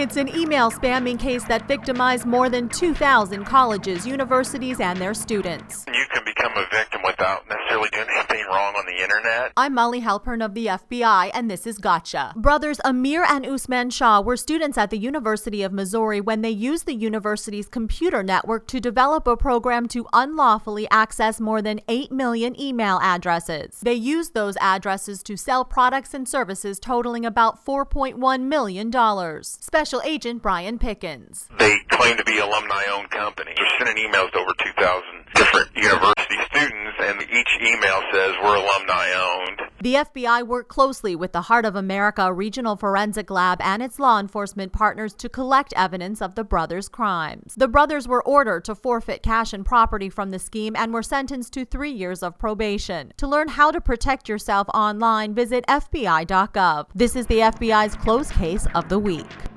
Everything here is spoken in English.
It's an email spamming case that victimized more than 2,000 colleges, universities, and their students. You can become a victim without necessarily doing anything wrong on the internet. I'm Molly Halpern of the FBI, and this is Gotcha. Brothers Amir and Usman Shah were students at the University of Missouri when they used the university's computer network to develop a program to unlawfully access more than 8 million email addresses. They used those addresses to sell products and services totaling about $4.1 million. Special Agent Brian Pickens. They claim to be alumni-owned companies. They're sending emails to over 2,000 different university students, and each email says we're alumni-owned. The FBI worked closely with the Heart of America Regional Forensic Lab and its law enforcement partners to collect evidence of the brothers' crimes. The brothers were ordered to forfeit cash and property from the scheme and were sentenced to 3 years of probation. To learn how to protect yourself online, visit FBI.gov. This is the FBI's closed case of the week.